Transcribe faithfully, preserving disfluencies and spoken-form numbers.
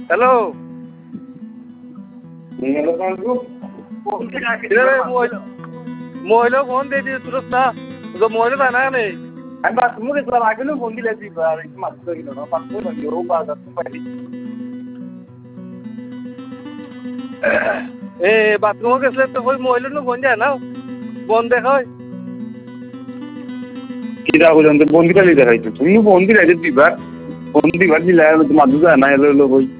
hello মহিলা phone দিয়ে দিয়ে তুলস না মহিলা জানা নেই আমি বাথরুমে গেছিলাম আগে ফোন দিলে আর একটু মাছ ধরিল না বাথরুমে ও বাজার পাইলি এ বাথরুমে গেছিলে তো ওই মহিলা ফোন যায় না বন্ধ দেখায় কিরা বলছেন বন্দি কালি দেখাইছো তুমি বন্দি রাইতে দিবার বন্দি দিবার দিলে মাদু যায় না এলো এলো বই